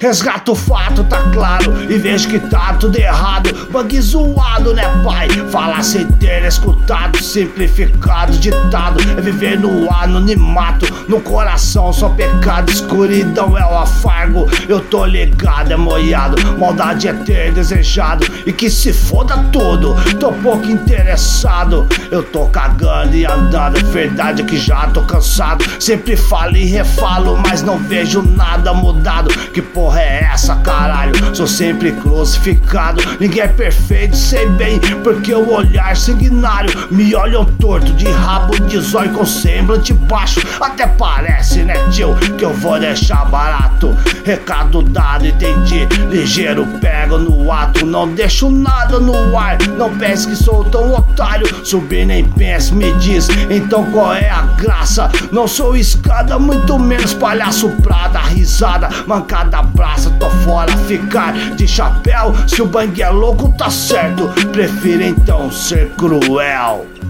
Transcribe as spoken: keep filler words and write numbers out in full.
Resgato o fato, tá claro, e vejo que tá tudo errado. Bug zoado, né pai? Falar sem ter escutado, simplificado, ditado. É viver no anonimato, no coração só pecado. Escuridão é o afargo, eu tô ligado, é moiado. Maldade é ter desejado, e que se foda tudo, tô pouco interessado. Eu tô cagando e andando, é verdade que já tô cansado. Sempre falo e refalo, mas não vejo nada mudado. Que porra é essa, caralho? Sou sempre crucificado. Ninguém é perfeito, sei bem, porque o olhar sanguinário me olham torto, de rabo de zóio com semblante baixo. Até parece, né tio, que eu vou deixar barato. Recado dado, entendi, ligeiro pego no ato. Não deixo nada no ar, não pense que sou tão otário. Subir nem pense, me diz, então qual é a graça? Não sou escada, muito menos palhaço pra dar risada. Mancada praça, tô fora, ficar de chapéu. Se o bang é louco, tá certo, prefiro então ser cruel.